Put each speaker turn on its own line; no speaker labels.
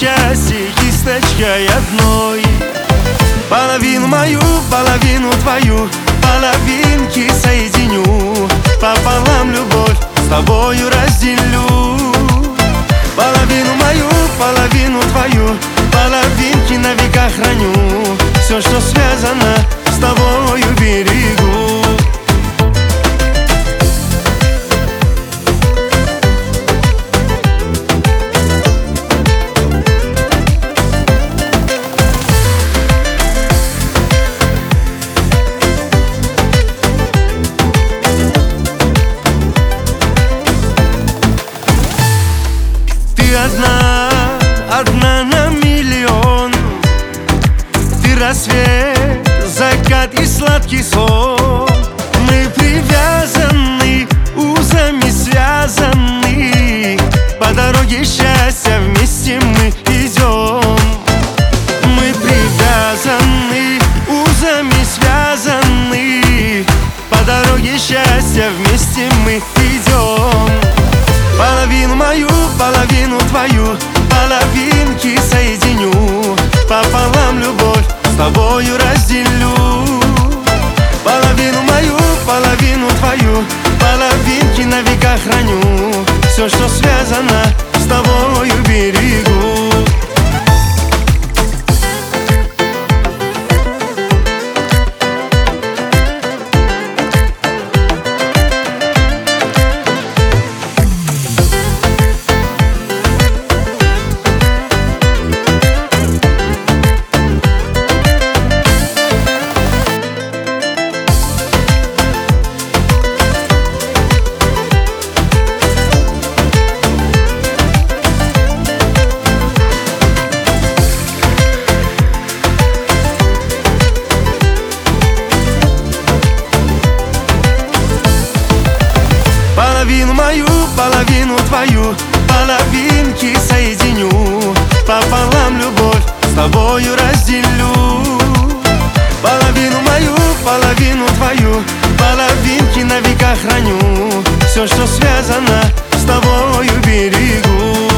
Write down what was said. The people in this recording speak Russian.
счастье кисточкой одной. Половину мою, половину твою, половинки соединю, пополам любовь с тобою разделю. Половину мою, половину твою, половинки на века храню. Все, что связано с тобою, берегу. Одна на миллион. Ты рассвет, закат и сладкий сон. Мы привязаны, узами связаны. По дороге счастья вместе мы идем. Мы привязаны, узами связаны. По дороге счастья вместе мы идем. Половину мою, половину твою, половинки соединю, пополам любовь с тобою разделю. Половину мою, половину твою, половинки на века храню. Все, что связано с тобою, берегу. Половину мою, половину твою, половинки соединю, пополам любовь с тобою разделю. Половину мою, половину твою, половинки на века храню. Все, что связано с тобою, берегу.